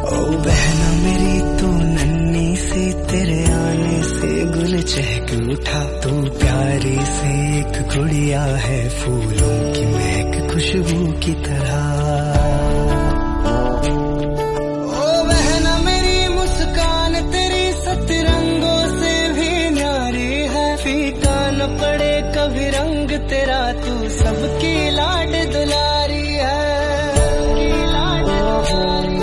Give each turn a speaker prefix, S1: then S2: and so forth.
S1: ओ बहना मेरी तू नन्ही सी, तेरे आने से गुल चहक उठा। तू प्यारी सी एक गुड़िया है, फूलों की महक खुशबू की तरह। ओ बहना मेरी मुस्कान तेरी सतरंगों से भी न्यारी है। फीका न पड़े कभी रंग तेरा, तू सबकी लाड दुला।